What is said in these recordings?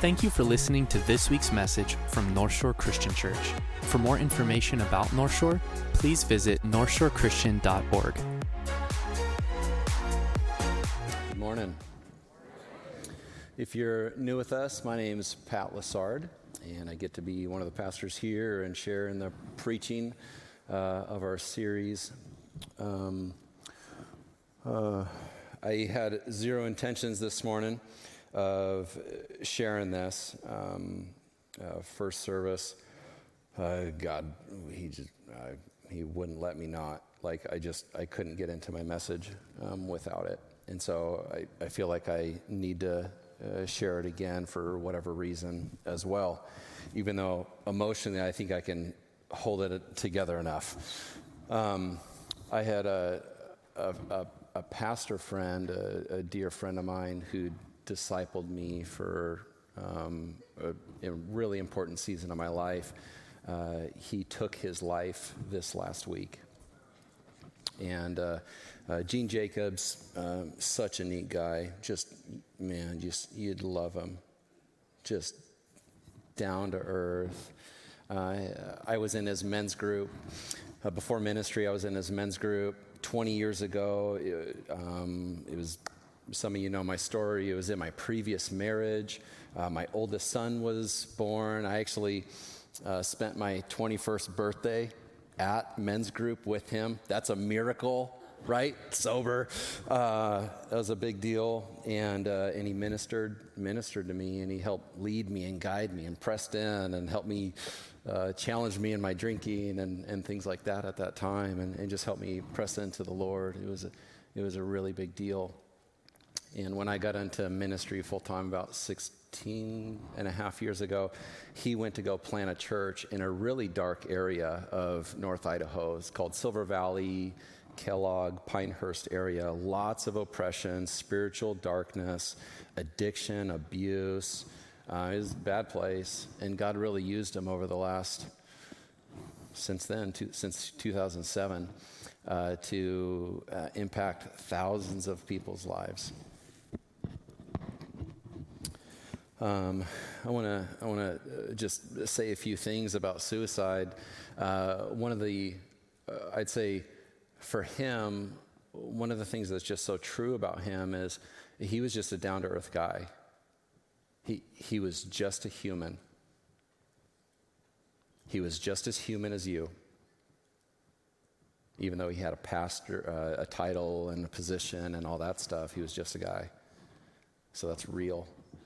Thank you for listening to this week's message from North Shore Christian Church. For more information about North Shore, please visit northshorechristian.org. Good morning. If you're new with us, my name is Pat Lassard, and I get to be one of the pastors here and share in the preaching of our series. I had zero intentions this morning of sharing this. First service, God, he wouldn't let me not. I couldn't get into my message without it. And so I feel like I need to share it again for whatever reason as well, even though emotionally I think I can hold it together enough. I had a pastor friend, a dear friend of mine who discipled me for a really important season of my life. He took his life this last week. And Gene Jacobs, such a neat guy, just you'd love him. Just down to earth. I was in his men's group. Before ministry, I was in his men's group 20 years ago. It was, some of you know my story. It was in my previous marriage. My oldest son was born. I actually spent my 21st birthday at men's group with him. That's a miracle, right? Sober. That was a big deal. And he ministered to me, and he helped lead me and guide me and pressed in and helped me challenge me in my drinking and things like that at that time, and just helped me press into the Lord. It was a really big deal. And when I got into ministry full-time about 16 and a half years ago, he went to go plant a church in a really dark area of North Idaho. It's called Silver Valley, Kellogg, Pinehurst area. Lots of oppression, spiritual darkness, addiction, abuse. It was a bad place, and God really used him over the last, since 2007, to impact thousands of people's lives. I want to just say a few things about suicide. One of the, I'd say, for him, one of the things that's just so true about him is he was just a down-to-earth guy. He was just a human. He was just as human as you, even though he had a pastor, a title and a position and all that stuff. He was just a guy. So that's real.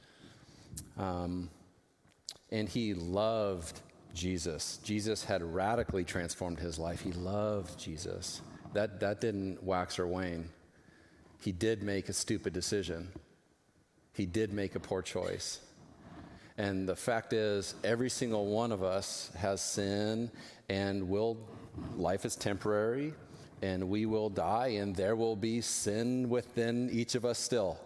And he loved Jesus. Jesus had radically transformed his life. He loved Jesus. That didn't wax or wane. He did make a stupid decision. He did make a poor choice. And the fact is, every single one of us has sin, and life is temporary, and we will die, and there will be sin within each of us still.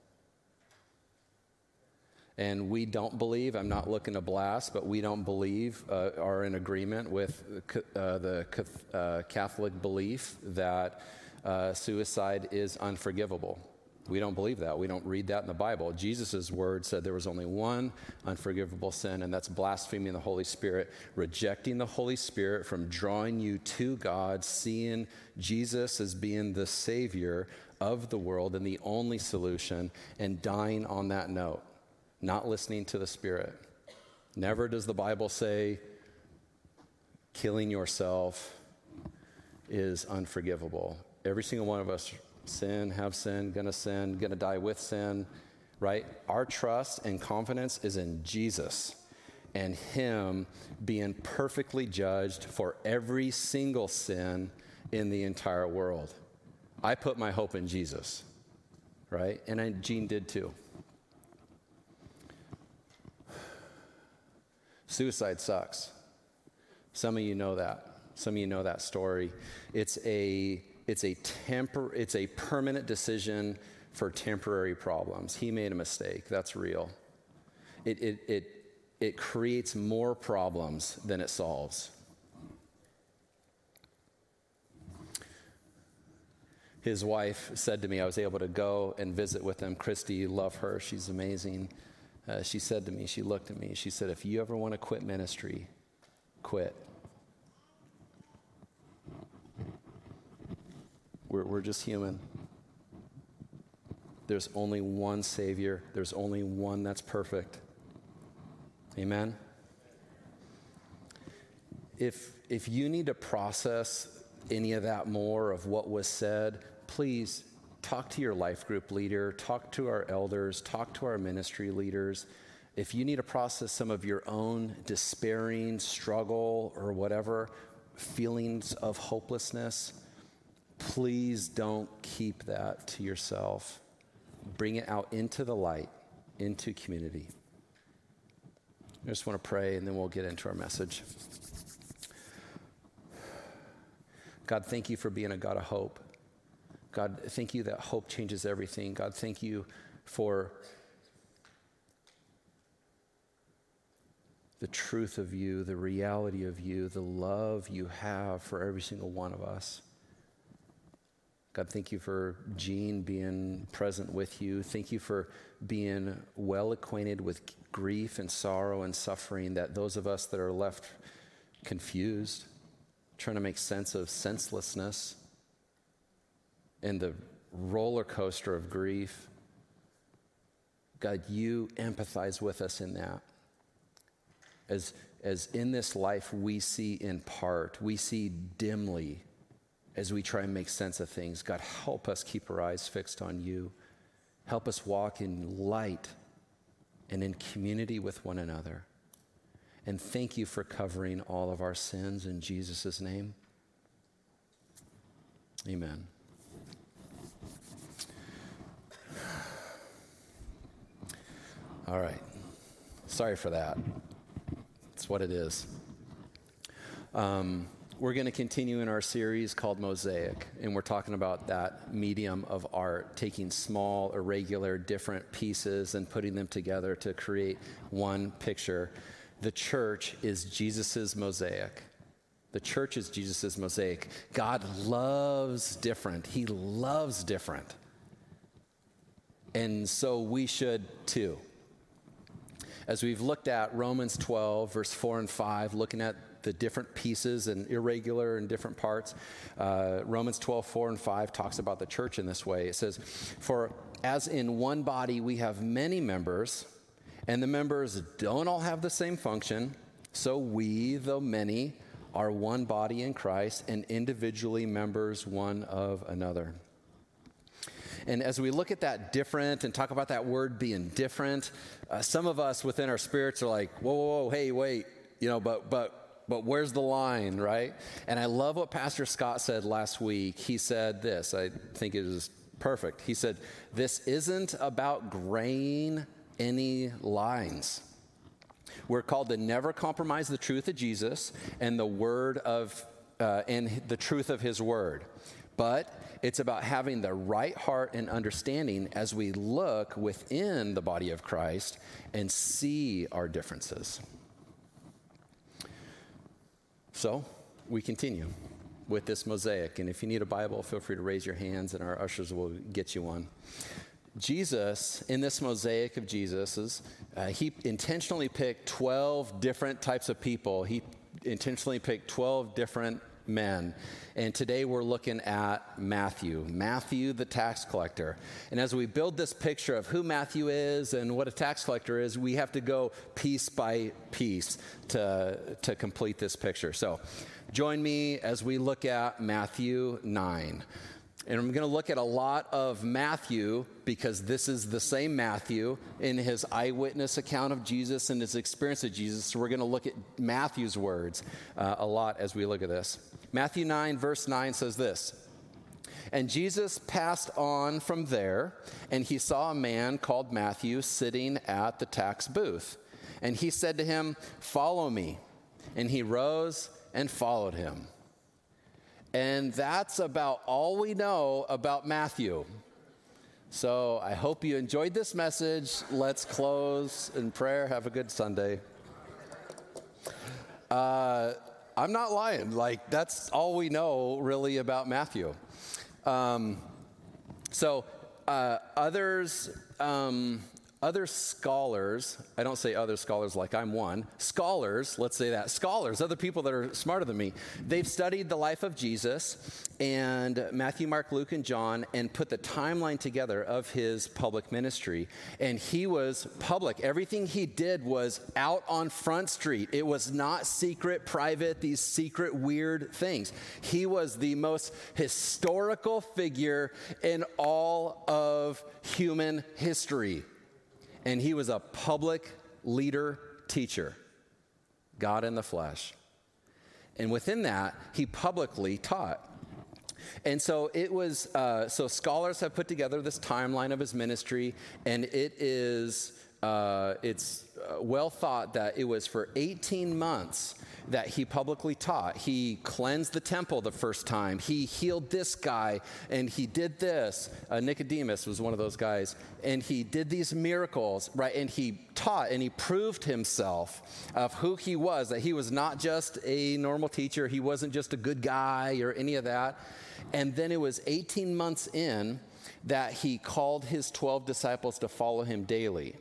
And we don't believe, I'm not looking to blast, but we don't believe, are in agreement with the Catholic belief that suicide is unforgivable. We don't believe that. We don't read that in the Bible. Jesus' word said there was only one unforgivable sin, and that's blaspheming the Holy Spirit, rejecting the Holy Spirit from drawing you to God, seeing Jesus as being the Savior of the world and the only solution, and dying on that note. Not listening to the Spirit. Never does the Bible say killing yourself is unforgivable. Every single one of us have sin, gonna die with sin, right? Our trust and confidence is in Jesus and him being perfectly judged for every single sin in the entire world. I put my hope in Jesus, right? And Gene did too. Suicide sucks. Some of you know that. Some of you know that story. It's a permanent decision for temporary problems. He made a mistake. That's real. It creates more problems than it solves. His wife said to me, I was able to go and visit with him. Christy, love her. She's amazing. She said to me, she looked at me, she said, if you ever want to quit ministry, quit. We're just human. There's only one Savior. There's only one that's perfect. Amen? If you need to process any of that more of what was said, please talk to your life group leader, talk to our elders, talk to our ministry leaders. If you need to process some of your own despairing struggle or whatever, feelings of hopelessness, please don't keep that to yourself. Bring it out into the light, into community. I just want to pray and then we'll get into our message. God, thank you for being a God of hope. God, thank you that hope changes everything. God, thank you for the truth of you, the reality of you, the love you have for every single one of us. God, thank you for Jean being present with you. Thank you for being well acquainted with grief and sorrow and suffering, that those of us that are left confused, trying to make sense of senselessness and the roller coaster of grief, God, you empathize with us in that. As in this life we see in part, we see dimly as we try and make sense of things. God, help us keep our eyes fixed on you. Help us walk in light and in community with one another. And thank you for covering all of our sins in Jesus' name. Amen. All right. Sorry for that. It's what it is. We're going to continue in our series called Mosaic, and we're talking about that medium of art, taking small, irregular, different pieces and putting them together to create one picture. The church is Jesus's mosaic. The church is Jesus's mosaic. God loves different. He loves different. And so we should too. As we've looked at Romans 12, verse 4 and 5, looking at the different pieces and irregular and different parts, Romans 12, 4 and 5 talks about the church in this way. It says, for as in one body we have many members, and the members don't all have the same function, so we, though many, are one body in Christ and individually members one of another. And as we look at that different and talk about that word being different, some of us within our spirits are like, whoa, hey, wait, but where's the line, right? And I love what Pastor Scott said last week. He said this, I think it is perfect. He said, this isn't about graying any lines. We're called to never compromise the truth of Jesus and the word of and the truth of his word. But it's about having the right heart and understanding as we look within the body of Christ and see our differences. So we continue with this mosaic. And if you need a Bible, feel free to raise your hands and our ushers will get you one. Jesus, in this mosaic of Jesus's, he intentionally picked 12 different types of people. He intentionally picked 12 different men. And today we're looking at Matthew the tax collector. And as we build this picture of who Matthew is and what a tax collector is, we have to go piece by piece to complete this picture. So join me as we look at Matthew 9. And I'm going to look at a lot of Matthew because this is the same Matthew in his eyewitness account of Jesus and his experience of Jesus. So we're going to look at Matthew's words a lot as we look at this. Matthew 9, verse 9 says this, and Jesus passed on from there, and he saw a man called Matthew sitting at the tax booth. And he said to him, follow me. And he rose and followed him. And that's about all we know about Matthew. So I hope you enjoyed this message. Let's close in prayer. Have a good Sunday. I'm not lying. Like, that's all we know really about Matthew. Others other scholars, I don't say other scholars like I'm one, scholars, let's say that, scholars, other people that are smarter than me, they've studied the life of Jesus and Matthew, Mark, Luke, and John and put the timeline together of his public ministry. And he was public. Everything he did was out on Front Street. It was not secret, private, these secret, weird things. He was the most historical figure in all of human history. And he was a public leader, teacher, God in the flesh. And within that, he publicly taught. And so it was, so scholars have put together this timeline of his ministry, and it is, it's well thought that it was for 18 months that he publicly taught. He cleansed the temple the first time. He healed this guy, and he did this. Nicodemus was one of those guys. And he did these miracles, right? And he taught, and he proved himself of who he was, that he was not just a normal teacher. He wasn't just a good guy or any of that. And then it was 18 months in that he called his 12 disciples to follow him daily.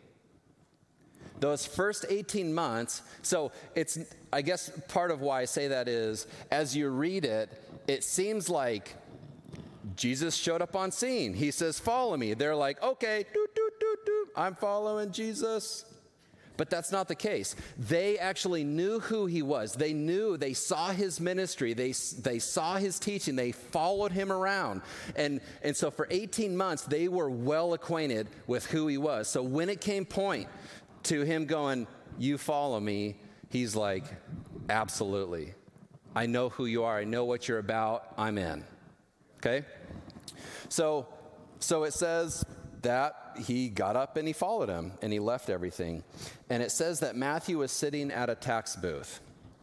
Those first 18 months, so it's, I guess part of why I say that is, as you read it, it seems like Jesus showed up on scene. He says, follow me. They're like, okay, I'm following Jesus. But that's not the case. They actually knew who he was. They saw his ministry. They saw his teaching. They followed him around. And so for 18 months, they were well acquainted with who he was. So when it came point to him going, you follow me, he's like, absolutely. I know who you are. I know what you're about. I'm in. Okay? So it says that he got up and he followed him and he left everything. And it says that Matthew was sitting at a tax booth.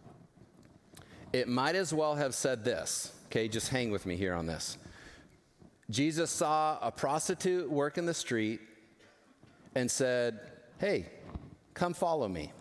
It might as well have said this. Okay, just hang with me here on this. Jesus saw a prostitute work in the street and said, hey, come follow me.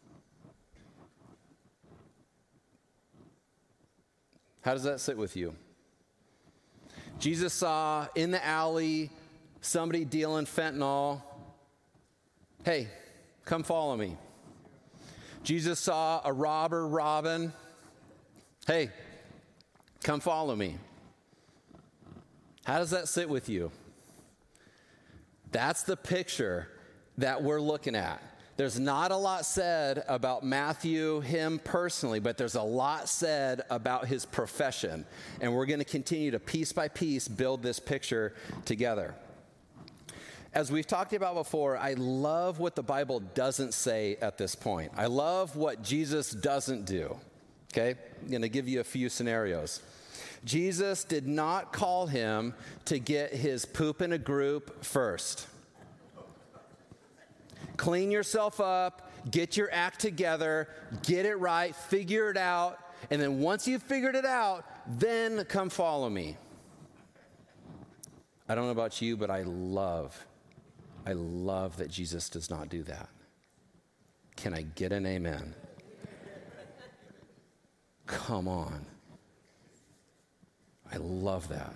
How does that sit with you? Jesus saw in the alley somebody dealing fentanyl. Hey, come follow me. Jesus saw a robber robbing. Hey, come follow me. How does that sit with you? That's the picture that we're looking at. There's not a lot said about Matthew, him personally, but there's a lot said about his profession. And we're going to continue to piece by piece build this picture together. As we've talked about before, I love what the Bible doesn't say at this point. I love what Jesus doesn't do. Okay? I'm going to give you a few scenarios. Jesus did not call him to get his poop in a group first. Clean yourself up, get your act together, get it right, figure it out, and then once you've figured it out, then come follow me. I don't know about you, but I love that Jesus does not do that. Can I get an amen? Come on. I love that.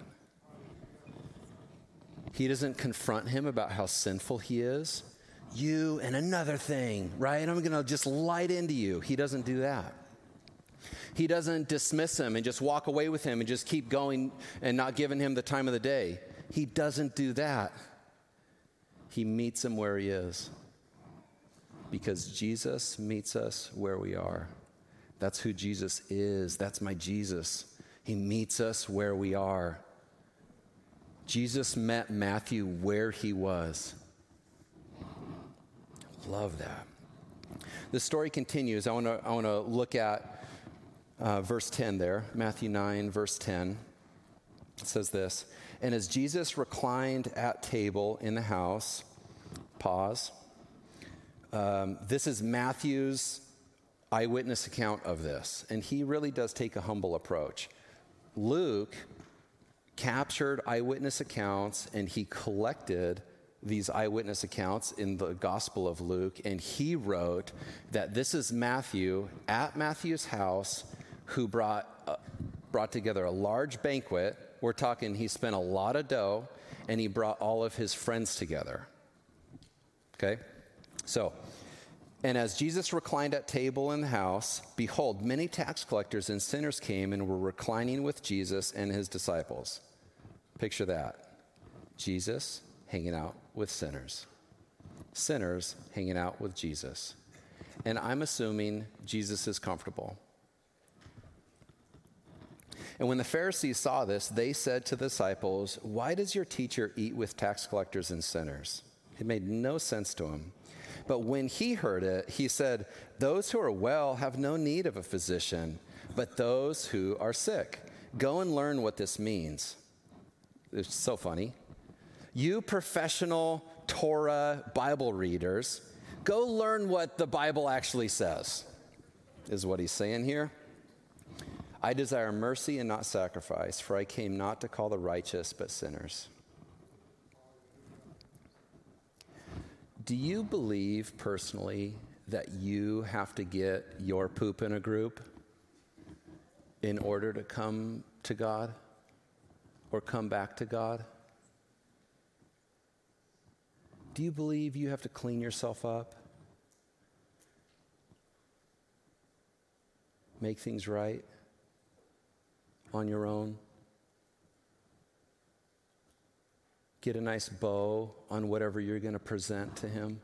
He doesn't confront him about how sinful he is. You and another thing, right? I'm going to just light into you. He doesn't do that. He doesn't dismiss him and just walk away with him and just keep going and not giving him the time of the day. He doesn't do that. He meets him where he is. Because Jesus meets us where we are. That's who Jesus is. That's my Jesus. He meets us where we are. Jesus met Matthew where he was. Love that. The story continues. I want to look at verse 10 there, Matthew 9, verse 10. It says this, and as Jesus reclined at table in the house, pause. This is Matthew's eyewitness account of this, and he really does take a humble approach. Luke captured eyewitness accounts, and he collected these eyewitness accounts in the Gospel of Luke, and he wrote that this is Matthew at Matthew's house who brought together a large banquet. We're talking he spent a lot of dough, and he brought all of his friends together. Okay? So, and as Jesus reclined at table in the house, behold, many tax collectors and sinners came and were reclining with Jesus and his disciples. Picture that. Jesus hanging out with sinners. Sinners hanging out with Jesus. And I'm assuming Jesus is comfortable. And when the Pharisees saw this, they said to the disciples, "Why does your teacher eat with tax collectors and sinners?" It made no sense to him. But when he heard it, he said, "Those who are well have no need of a physician, but those who are sick. Go and learn what this means." It's so funny. You professional Torah Bible readers, go learn what the Bible actually says, is what he's saying here. "I desire mercy and not sacrifice, for I came not to call the righteous, but sinners." Do you believe personally that you have to get your poop in a group in order to come to God or come back to God? Do you believe you have to clean yourself up? Make things right on your own? Get a nice bow on whatever you're going to present to him?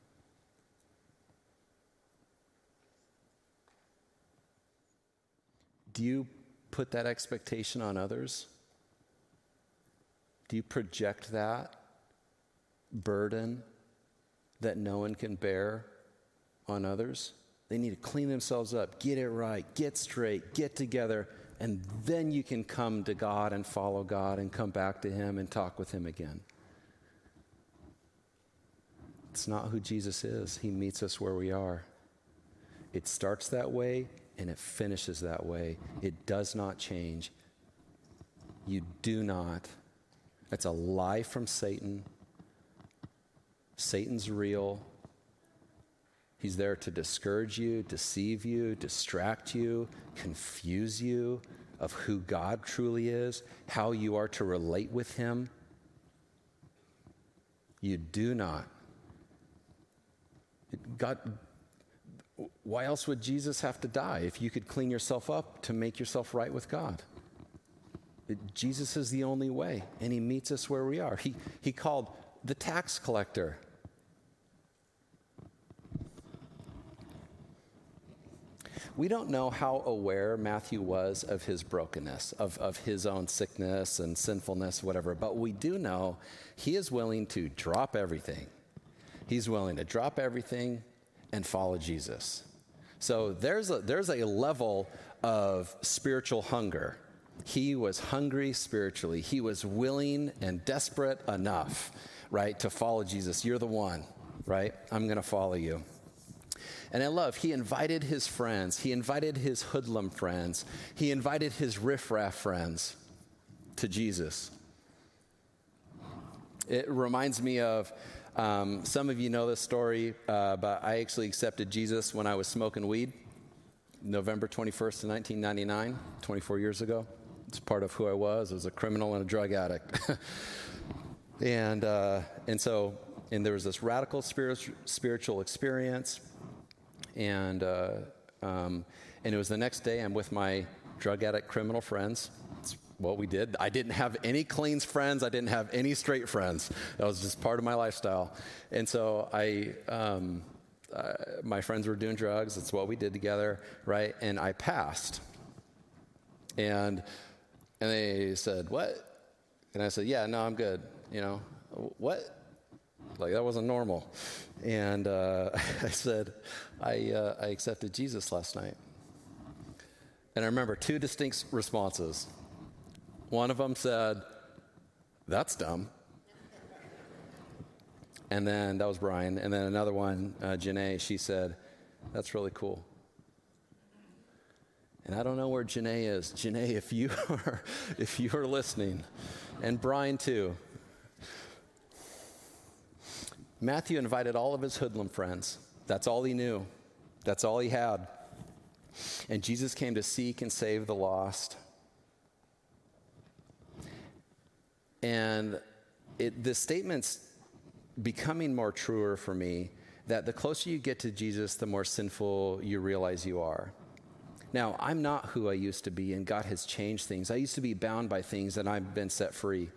Do you put that expectation on others? Do you project that burden that no one can bear on others? They need to clean themselves up, get it right, get straight, get together, and then you can come to God and follow God and come back to him and talk with him again. It's not who Jesus is. He meets us where we are. It starts that way and it finishes that way. It does not change. You do not. That's a lie from Satan. Satan's real. He's there to discourage you, deceive you, distract you, confuse you of who God truly is, how you are to relate with him. You do not. God, why else would Jesus have to die if you could clean yourself up to make yourself right with God? Jesus is the only way, and he meets us where we are. He called the tax collector. We don't know how aware Matthew was of his brokenness, of his own sickness and sinfulness, whatever, but we do know he is willing to drop everything. He's willing to drop everything and follow Jesus. So there's a level of spiritual hunger. He was hungry spiritually. He was willing and desperate enough, right, to follow Jesus. You're the one, right? I'm going to follow you. And I love, he invited his friends. He invited his hoodlum friends. He invited his riffraff friends to Jesus. It reminds me of, some of you know this story, but I actually accepted Jesus when I was smoking weed, November 21st of 1999, 24 years ago. It's part of who I was. I was a criminal and a drug addict. And there was this radical spiritual experience. And it was the next day. I'm with my drug addict criminal friends. It's what we did. I didn't have any clean friends. I didn't have any straight friends. That was just part of my lifestyle. And so my friends were doing drugs. It's what we did together, right? And I passed. And they said, "What?" And I said, "Yeah, no, I'm good." You know, "What?" Like, that wasn't normal. And I said, I accepted Jesus last night. And I remember two distinct responses. One of them said, "That's dumb." And then that was Brian. And then another one, Janae, she said, "That's really cool." And I don't know where Janae is. Janae, if you are listening, and Brian too. Matthew invited all of his hoodlum friends. That's all he knew. That's all he had. And Jesus came to seek and save the lost. And the statements becoming more truer for me that the closer you get to Jesus, the more sinful you realize you are. Now, I'm not who I used to be, and God has changed things. I used to be bound by things, and I've been set free.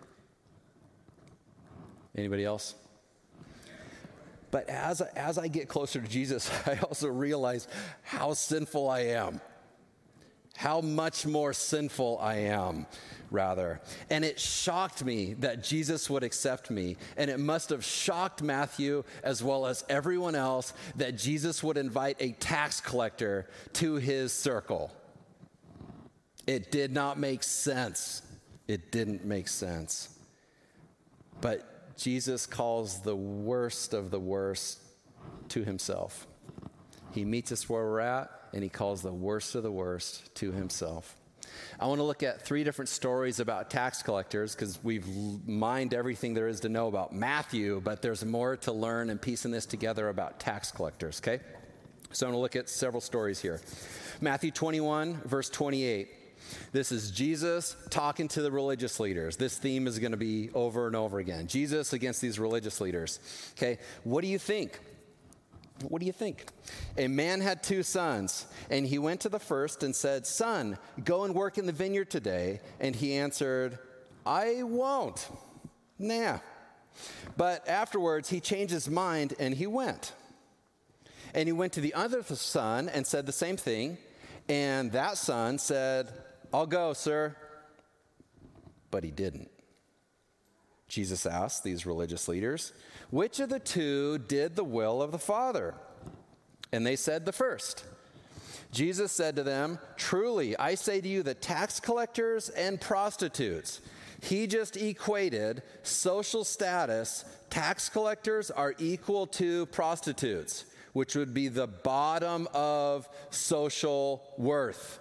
Anybody else? But as I get closer to Jesus, I also realize how sinful I am. How much more sinful I am, rather. And it shocked me that Jesus would accept me. And it must have shocked Matthew as well as everyone else that Jesus would invite a tax collector to his circle. It did not make sense. It didn't make sense. But Jesus calls the worst of the worst to himself. He meets us where we're at, and he calls the worst of the worst to himself. I want to look at 3 different stories about tax collectors because we've mined everything there is to know about Matthew, but there's more to learn and piecing this together about tax collectors, okay? So I'm going to look at several stories here. Matthew 21, verse 28. This is Jesus talking to the religious leaders. This theme is going to be over and over again. Jesus against these religious leaders. Okay, what do you think? What do you think? A man had 2 sons, and he went to the first and said, "Son, go and work in the vineyard today." And he answered, "I won't." Nah. But afterwards, he changed his mind, and he went. And he went to the other son and said the same thing. And that son said, "I'll go, sir." But he didn't. Jesus asked these religious leaders, "Which of the 2 did the will of the Father?" And they said, "The first." Jesus said to them, "Truly, I say to you that tax collectors and prostitutes," he just equated social status. Tax collectors are equal to prostitutes, which would be the bottom of social worth.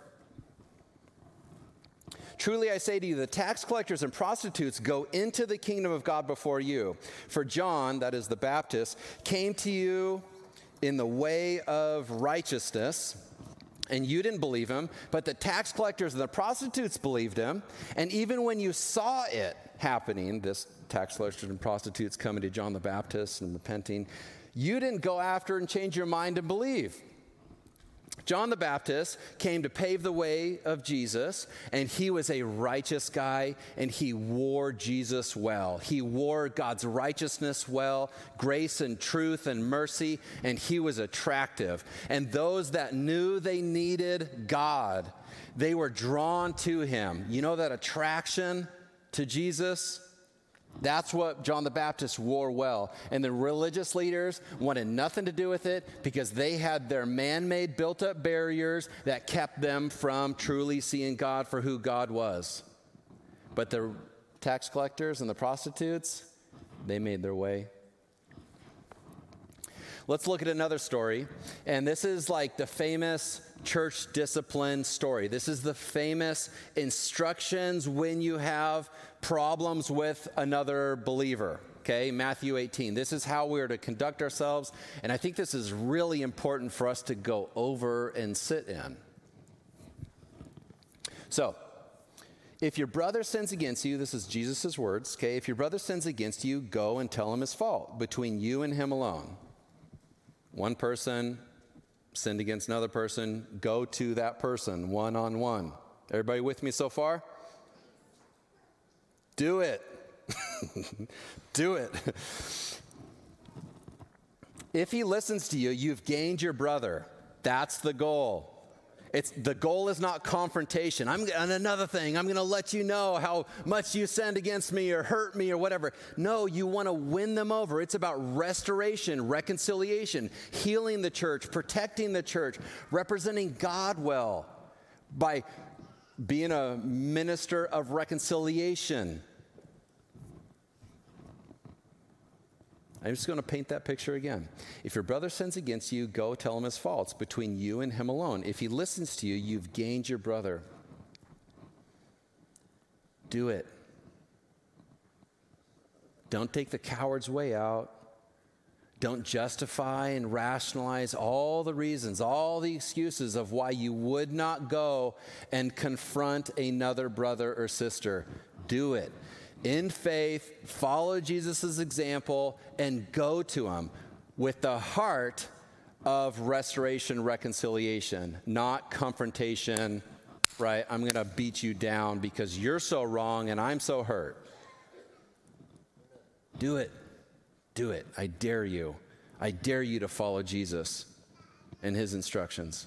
"Truly I say to you, the tax collectors and prostitutes go into the kingdom of God before you. For John," that is the Baptist, "came to you in the way of righteousness, and you didn't believe him, but the tax collectors and the prostitutes believed him. And even when you saw it happening," this tax collectors and prostitutes coming to John the Baptist and repenting, "you didn't go after and change your mind and believe." John the Baptist came to pave the way of Jesus, and he was a righteous guy, and he wore Jesus well. He wore God's righteousness well, grace and truth and mercy, and he was attractive. And those that knew they needed God, they were drawn to him. You know that attraction to Jesus? That's what John the Baptist wore well. And the religious leaders wanted nothing to do with it because they had their man-made built-up barriers that kept them from truly seeing God for who God was. But the tax collectors and the prostitutes, they made their way. Let's look at another story. And this is like the famous church discipline story. This is the famous instructions when you have problems with another believer. Okay, Matthew 18. This is how we are to conduct ourselves. And I think this is really important for us to go over and sit in. So, if your brother sins against you, this is Jesus' words, okay? If your brother sins against you, go and tell him his fault between you and him alone. One person sinned against another person, go to that person one-on-one. Everybody with me so far? Do it. Do it. If he listens to you, you've gained your brother. That's the goal. The goal is not confrontation. And another thing, I'm going to let you know how much you sinned against me or hurt me or whatever. No, you want to win them over. It's about restoration, reconciliation, healing the church, protecting the church, representing God well by being a minister of reconciliation. I'm just going to paint that picture again. If your brother sins against you, go tell him his faults between you and him alone. If he listens to you, you've gained your brother. Do it. Don't take the coward's way out. Don't justify and rationalize all the reasons, all the excuses of why you would not go and confront another brother or sister. Do it. in faith, follow Jesus' example, and go to him with the heart of restoration, reconciliation, not confrontation, right? I'm going to beat you down because you're so wrong and I'm so hurt. Do it. Do it. I dare you. I dare you to follow Jesus and his instructions.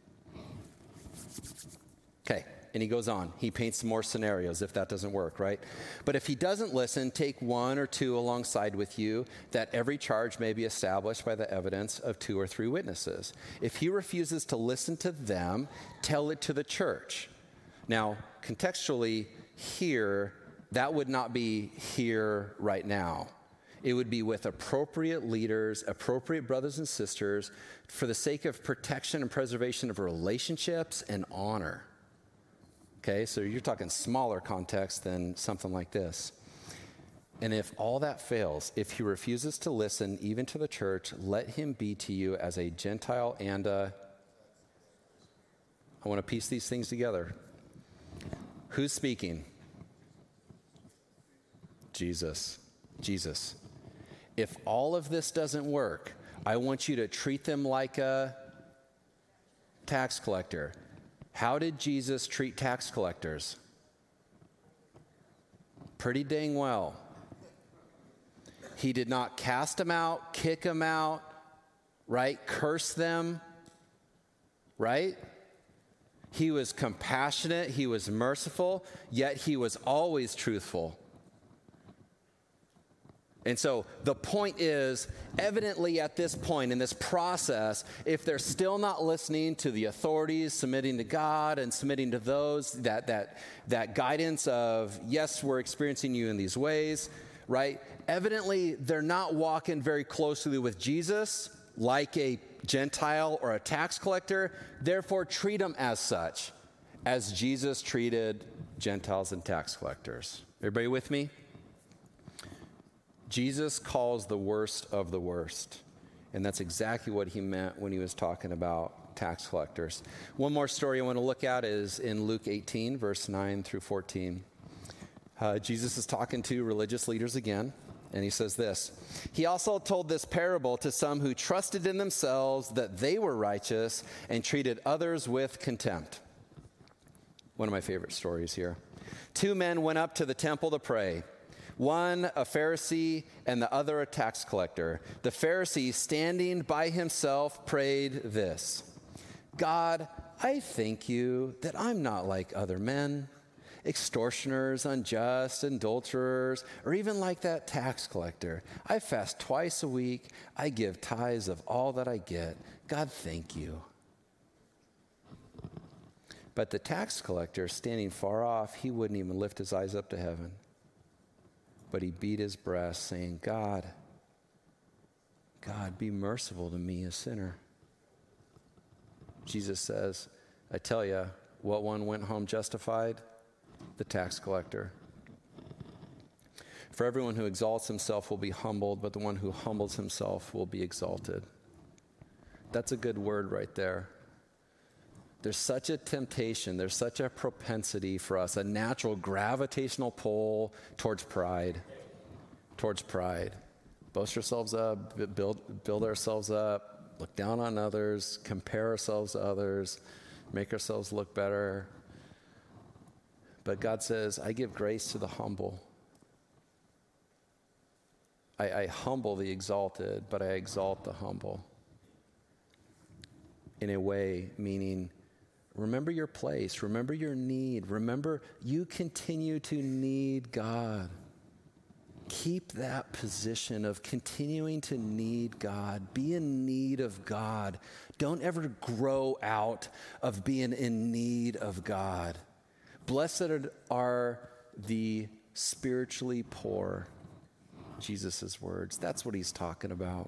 Okay. And he goes on. He paints some more scenarios if that doesn't work, right? But if he doesn't listen, take one or two alongside with you, that every charge may be established by the evidence of 2 or 3 witnesses. If he refuses to listen to them, tell it to the church. Now, contextually, here, that would not be here right now. It would be with appropriate leaders, appropriate brothers and sisters, for the sake of protection and preservation of relationships and honor. Okay, so you're talking smaller context than something like this. And if all that fails, if he refuses to listen even to the church, let him be to you as a Gentile and I want to piece these things together. Who's speaking? Jesus. Jesus. If all of this doesn't work, I want you to treat them like a tax collector. How did Jesus treat tax collectors? Pretty dang well. He did not cast them out, kick them out, right? Curse them, right? He was compassionate, he was merciful, yet he was always truthful. And so the point is, evidently at this point in this process, if they're still not listening to the authorities, submitting to God and submitting to those, that guidance of, yes, we're experiencing you in these ways, right? Evidently, they're not walking very closely with Jesus like a Gentile or a tax collector. Therefore, treat them as such, as Jesus treated Gentiles and tax collectors. Everybody with me? Jesus calls the worst of the worst. And that's exactly what he meant when he was talking about tax collectors. One more story I want to look at is in Luke 18, verse 9 through 14. Jesus is talking to religious leaders again, and he says this. He also told this parable to some who trusted in themselves that they were righteous and treated others with contempt. One of my favorite stories here. 2 men went up to the temple to pray. One a Pharisee and the other a tax collector. The Pharisee, standing by himself, prayed this: God, I thank you that I'm not like other men, extortioners, unjust, adulterers, or even like that tax collector. I fast twice a week. I give tithes of all that I get. God, thank you. But the tax collector, standing far off, he wouldn't even lift his eyes up to heaven. But he beat his breast, saying, God, be merciful to me, a sinner. Jesus says, I tell you, what one went home justified? The tax collector. For everyone who exalts himself will be humbled, but the one who humbles himself will be exalted. That's a good word right there. There's such a temptation, there's such a propensity for us, a natural gravitational pull towards pride. Boast ourselves up, build ourselves up, look down on others, compare ourselves to others, make ourselves look better. But God says, I give grace to the humble. I humble the exalted, but I exalt the humble. In a way, meaning, remember your place. Remember your need. Remember, you continue to need God. Keep that position of continuing to need God. Be in need of God. Don't ever grow out of being in need of God. Blessed are the spiritually poor. Jesus' words. That's what he's talking about.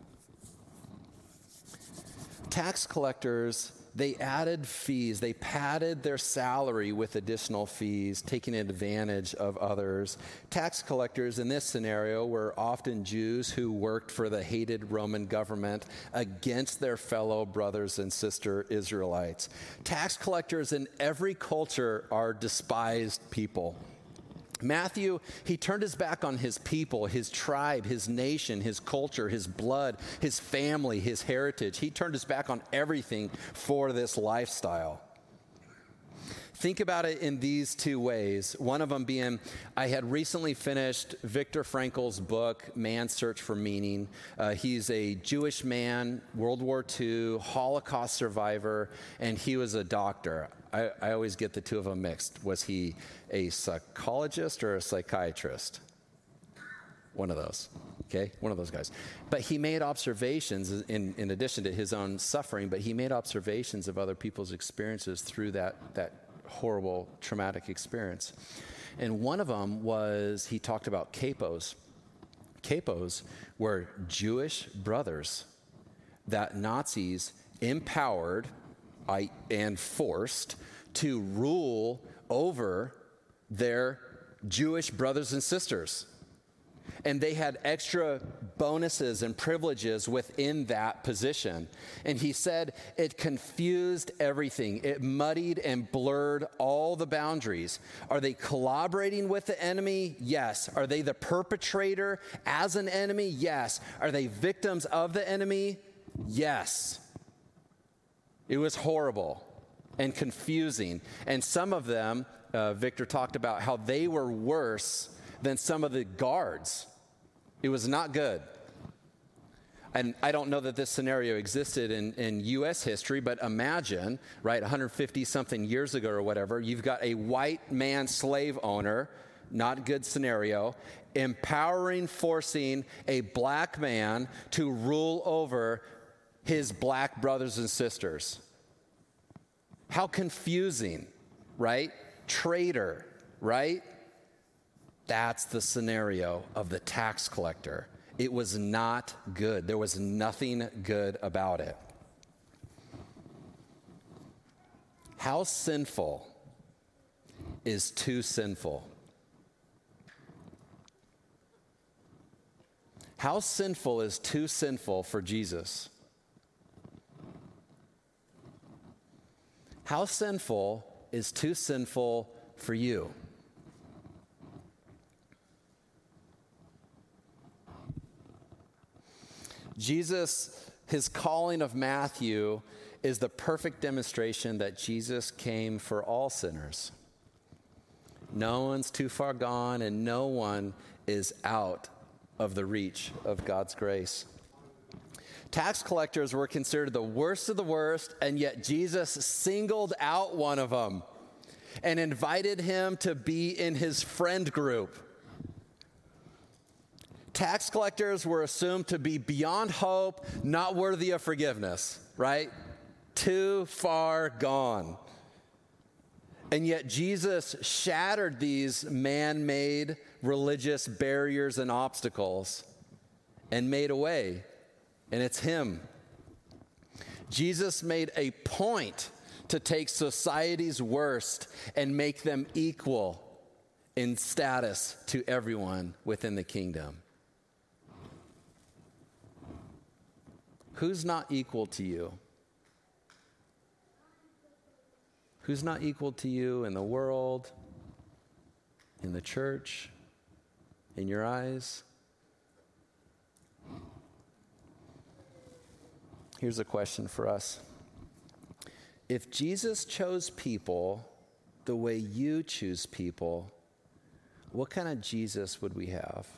Tax collectors, they added fees. They padded their salary with additional fees, taking advantage of others. Tax collectors in this scenario were often Jews who worked for the hated Roman government against their fellow brothers and sister Israelites. Tax collectors in every culture are despised people. Matthew, he turned his back on his people, his tribe, his nation, his culture, his blood, his family, his heritage. He turned his back on everything for this lifestyle. Think about it in these two ways. One of them being, I had recently finished Viktor Frankl's book, Man's Search for Meaning. He's a Jewish man, World War II, Holocaust survivor, and he was a doctor. I always get the two of them mixed. Was he a psychologist or a psychiatrist? One of those, okay? One of those guys. But he made observations, in addition to his own suffering, but he made observations of other people's experiences through that horrible, traumatic experience. And one of them was, he talked about capos. Capos were Jewish brothers that Nazis empowered and forced to rule over their Jewish brothers and sisters. And they had extra bonuses and privileges within that position. And he said it confused everything. It muddied and blurred all the boundaries. Are they collaborating with the enemy? Yes. Are they the perpetrator as an enemy? Yes. Are they victims of the enemy? Yes. It was horrible and confusing. And some of them, Victor talked about how they were worse than some of the guards. It was not good. And I don't know that this scenario existed in U.S. history, but imagine, right, 150-something years ago or whatever, you've got a white man slave owner, not good scenario, forcing a black man to rule over his black brothers and sisters. How confusing, right? Traitor, right? That's the scenario of the tax collector. It was not good. There was nothing good about it. How sinful is too sinful? How sinful is too sinful for Jesus? How sinful is too sinful for you? Jesus, his calling of Matthew, is the perfect demonstration that Jesus came for all sinners. No one's too far gone, and no one is out of the reach of God's grace. Tax collectors were considered the worst of the worst, and yet Jesus singled out one of them and invited him to be in his friend group. Tax collectors were assumed to be beyond hope, not worthy of forgiveness, right? Too far gone. And yet Jesus shattered these man-made religious barriers and obstacles and made a way, and it's him. Jesus made a point to take society's worst and make them equal in status to everyone within the kingdom. Who's not equal to you? Who's not equal to you in the world, in the church, in your eyes? Here's a question for us. If Jesus chose people the way you choose people, what kind of Jesus would we have?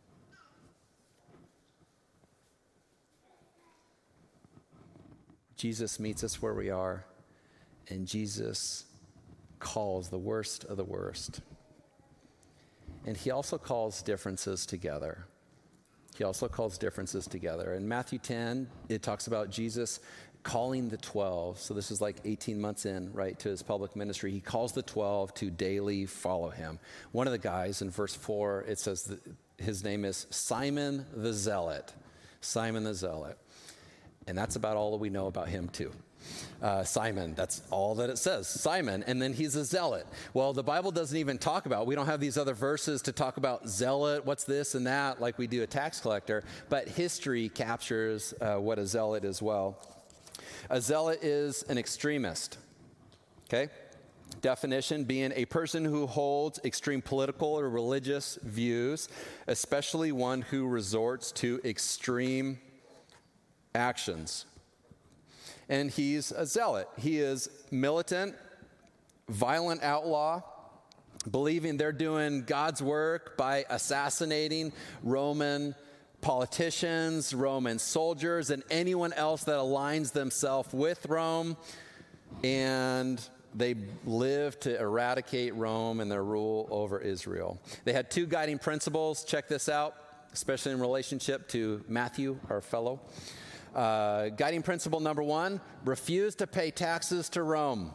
Jesus meets us where we are, and Jesus calls the worst of the worst. And he also calls differences together. He also calls differences together. In Matthew 10, it talks about Jesus calling the 12. So this is like 18 months in, right, to his public ministry. He calls the 12 to daily follow him. One of the guys in verse 4, it says that his name is Simon the Zealot. Simon the Zealot. And that's about all that we know about him, too. Simon, that's all that it says, Simon, and then he's a zealot. Well, the Bible doesn't even talk about, we don't have these other verses to talk about zealot, what's this and that, like we do a tax collector, but history captures what a zealot is well. A zealot is an extremist, okay? Definition being a person who holds extreme political or religious views, especially one who resorts to extreme actions. And he's a zealot. He is militant, violent outlaw, believing they're doing God's work by assassinating Roman politicians, Roman soldiers, and anyone else that aligns themselves with Rome. And they lived to eradicate Rome and their rule over Israel. They had two guiding principles. Check this out, especially in relationship to Matthew, our fellow. Guiding principle number 1, refuse to pay taxes to Rome.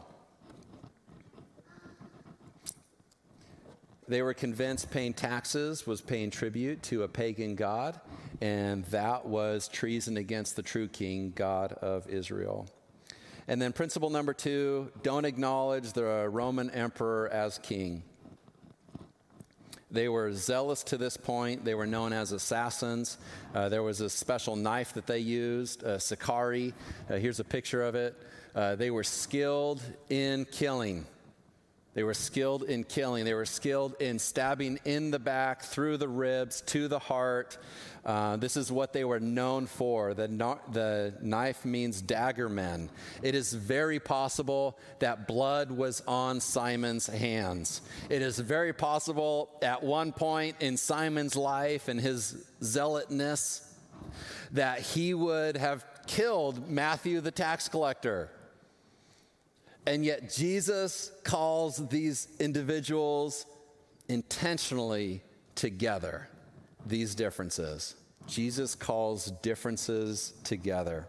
They were convinced paying taxes was paying tribute to a pagan god, and that was treason against the true king, God of Israel. And then principle number 2, don't acknowledge the Roman emperor as king. They were zealous to this point. They were known as assassins. There was a special knife that they used, Sakari. Here's a picture of it. They were skilled in killing. They were skilled in killing. They were skilled in stabbing in the back, through the ribs, to the heart. This is what they were known for. The knife means dagger men. It is very possible that blood was on Simon's hands. It is very possible at one point in Simon's life and his zealotness that he would have killed Matthew the tax collector. And yet Jesus calls these individuals intentionally together, these differences. Jesus calls differences together.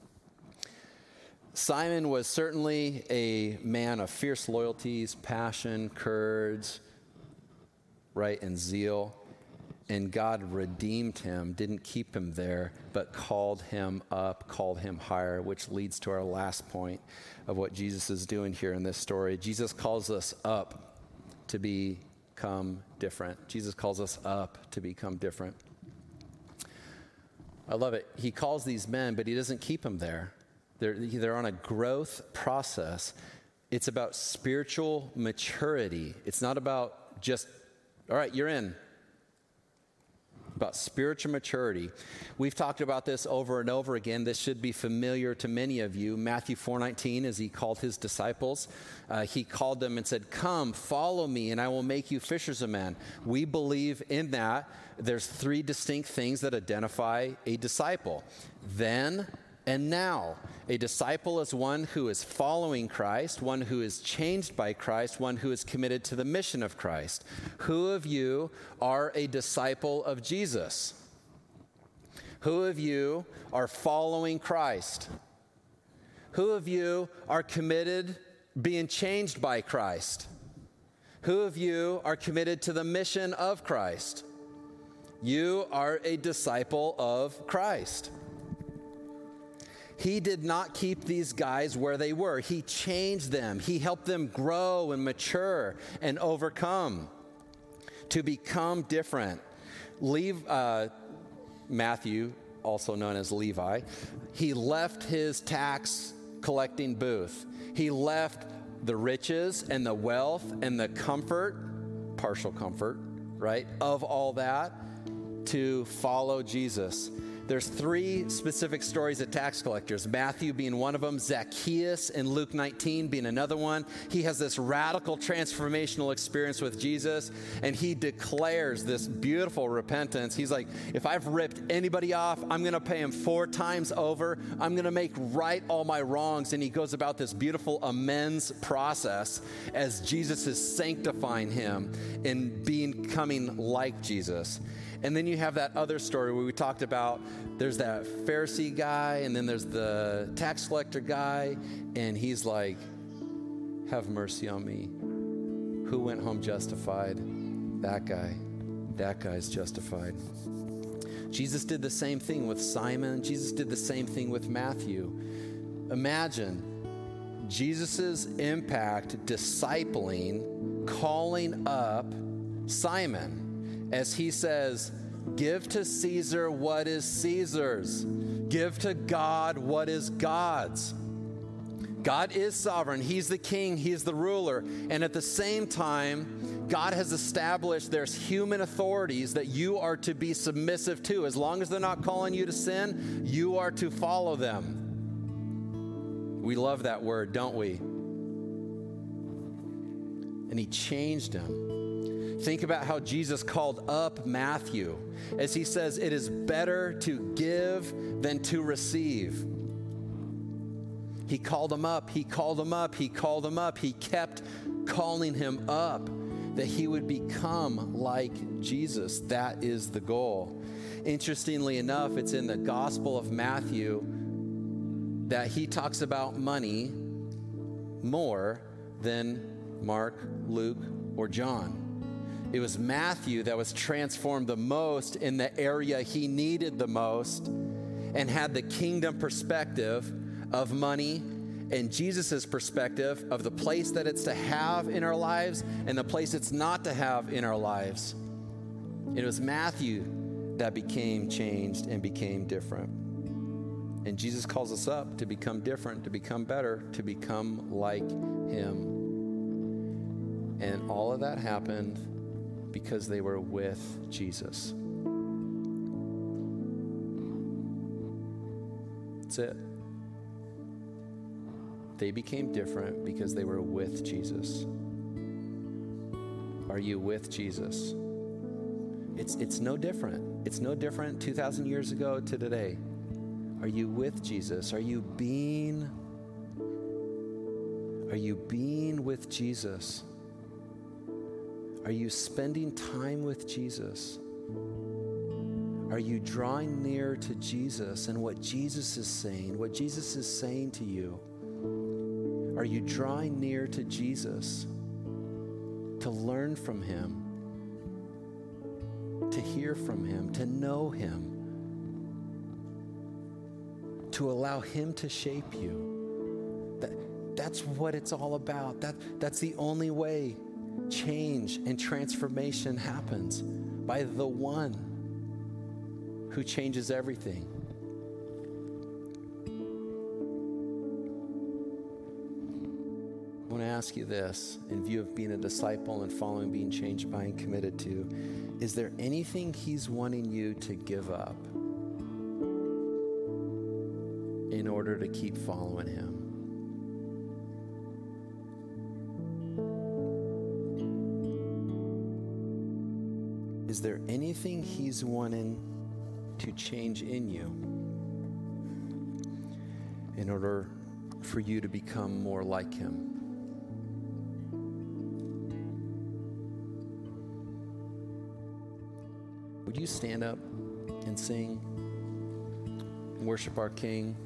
Simon was certainly a man of fierce loyalties, passion, courage, right, and zeal. And God redeemed him, didn't keep him there, but called him up, called him higher, which leads to our last point of what Jesus is doing here in this story. Jesus calls us up to become different. Jesus calls us up to become different. I love it. He calls these men, but he doesn't keep them there. They're on a growth process. It's about spiritual maturity. It's not about just, all right, you're in. About spiritual maturity. We've talked about this over and over again. This should be familiar to many of you. Matthew 4:19, as he called his disciples, he called them and said, "Come, follow me, and I will make you fishers of men." We believe in that. There's 3 distinct things that identify a disciple. Then and now. A disciple is one who is following Christ, one who is changed by Christ, one who is committed to the mission of Christ. Who of you are a disciple of Jesus? Who of you are following Christ? Who of you are committed, being changed by Christ? Who of you are committed to the mission of Christ? You are a disciple of Christ. He did not keep these guys where they were. He changed them. He helped them grow and mature and overcome to become different. Matthew, also known as Levi, he left his tax collecting booth. He left the riches and the wealth and the comfort, partial comfort, right, of all that to follow Jesus. There's 3 specific stories of tax collectors, Matthew being one of them, Zacchaeus in Luke 19 being another one. He has this radical transformational experience with Jesus, and he declares this beautiful repentance. He's like, if I've ripped anybody off, I'm going to pay him 4 times over. I'm going to make right all my wrongs. And he goes about this beautiful amends process as Jesus is sanctifying him and becoming like Jesus. And then you have that other story where we talked about there's that Pharisee guy and then there's the tax collector guy, and he's like, have mercy on me. Who went home justified? That guy. That guy's justified. Jesus did the same thing with Simon. Jesus did the same thing with Matthew. Imagine Jesus' impact discipling, calling up Simon. As he says, give to Caesar what is Caesar's. Give to God what is God's. God is sovereign. He's the king. He's the ruler. And at the same time, God has established there's human authorities that you are to be submissive to. As long as they're not calling you to sin, you are to follow them. We love that word, don't we? And he changed him. Think about how Jesus called up Matthew as he says, it is better to give than to receive. He called him up, he called him up, he called him up. He kept calling him up that he would become like Jesus. That is the goal. Interestingly enough, it's in the Gospel of Matthew that he talks about money more than Mark, Luke, or John. It was Matthew that was transformed the most in the area he needed the most and had the kingdom perspective of money and Jesus' perspective of the place that it's to have in our lives and the place it's not to have in our lives. It was Matthew that became changed and became different. And Jesus calls us up to become different, to become better, to become like him. And all of that happened because they were with Jesus. That's it. They became different because they were with Jesus. Are you with Jesus? It's no different. It's no different 2,000 years ago to today. Are you with Jesus? Are you being with Jesus? Are you spending time with Jesus? Are you drawing near to Jesus and what Jesus is saying, what Jesus is saying to you? Are you drawing near to Jesus to learn from him, to hear from him, to know him, to allow him to shape you? That's what it's all about. That's the only way change and transformation happens, by the one who changes everything. I want to ask you this, in view of being a disciple and following, being changed by and committed to, is there anything he's wanting you to give up in order to keep following him? Is there anything he's wanting to change in you in order for you to become more like him? Would you stand up and sing and worship our King?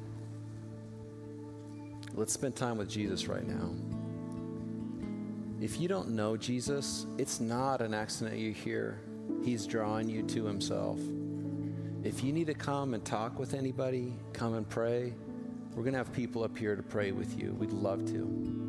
Let's spend time with Jesus right now. If you don't know Jesus, it's not an accident you're here. He's drawing you to himself. If you need to come and talk with anybody, come and pray. We're going to have people up here to pray with you. We'd love to.